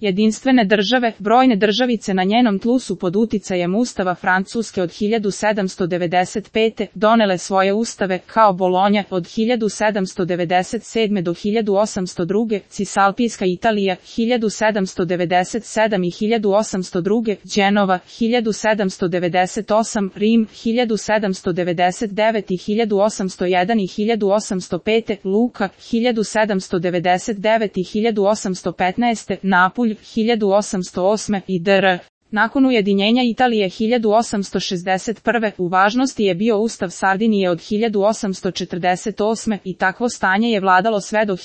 jedinstvene države, brojne državice na njenom tlu su pod uticajem Ustava Francuske od 1795. donele svoje ustave, kao Bolonja od 1797. do 1802. Cisalpijska Italija 1797. i 1802. Dženova 1798. Rim 1799. i 1801. i 1805. Luka 1799. i 1815. Napulj 1808. i dr. Nakon ujedinjenja Italije 1861. u važnosti je bio Ustav Sardinije od 1848. i takvo stanje je vladalo sve do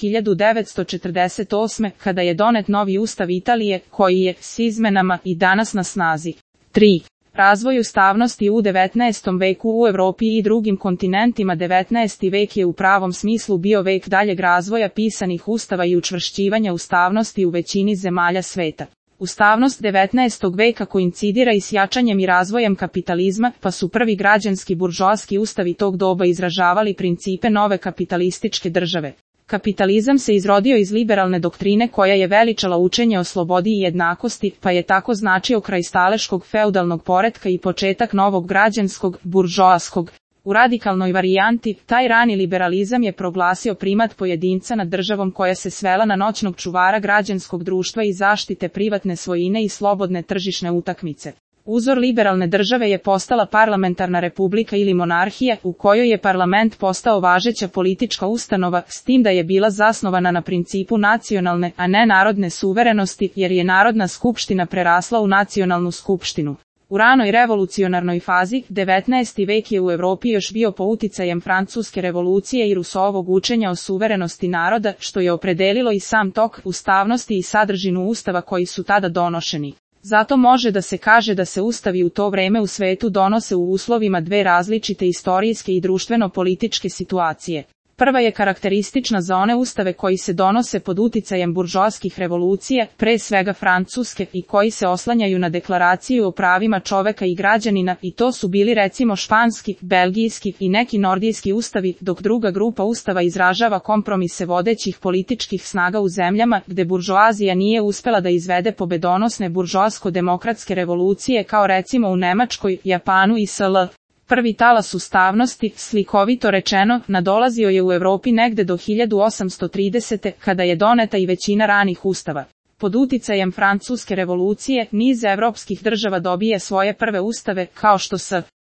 1948. kada je donet novi Ustav Italije, koji je, s izmenama, i danas na snazi. 3. Razvoj ustavnosti u 19. veku u Evropi i drugim kontinentima. 19. vek je u pravom smislu bio vek daljeg razvoja pisanih ustava i učvršćivanja ustavnosti u većini zemalja sveta. Ustavnost 19. veka koincidira i s jačanjem i razvojem kapitalizma, pa su prvi građanski buržoaski ustavi tog doba izražavali principe nove kapitalističke države. Kapitalizam se izrodio iz liberalne doktrine koja je veličala učenje o slobodi i jednakosti, pa je tako značio kraj staleškog feudalnog poretka i početak novog građanskog, buržoaskog. U radikalnoj varijanti, taj rani liberalizam je proglasio primat pojedinca nad državom koja se svela na noćnog čuvara građanskog društva i zaštite privatne svojine i slobodne tržišne utakmice. Uzor liberalne države je postala parlamentarna republika ili monarhija, u kojoj je parlament postao važeća politička ustanova, s tim da je bila zasnovana na principu nacionalne, a ne narodne suverenosti, jer je Narodna skupština prerasla u nacionalnu skupštinu. U ranoj revolucionarnoj fazi, 19. vek je u Evropi još bio po uticajem Francuske revolucije i Rousseauovog učenja o suverenosti naroda, što je opredelilo i sam tok, ustavnosti i sadržinu ustava koji su tada donošeni. Zato može da se kaže da se ustavi u to vreme u svetu donose u uslovima dve različite istorijske i društveno-političke situacije. Prva je karakteristična za one ustave koji se donose pod uticajem buržoaskih revolucija, pre svega Francuske, i koji se oslanjaju na deklaraciju o pravima čoveka i građanina, i to su bili recimo španski, belgijski i neki nordijski ustavi, dok druga grupa ustava izražava kompromise vodećih političkih snaga u zemljama gde buržoazija nije uspela da izvede pobedonosne buržoasko-demokratske revolucije kao recimo u Nemačkoj, Japanu i SL. Prvi talas ustavnosti, slikovito rečeno, nadolazio je u Evropi negde do 1830. kada je doneta i većina ranih ustava. Pod uticajem Francuske revolucije, niz evropskih država dobije svoje prve ustave, kao što s.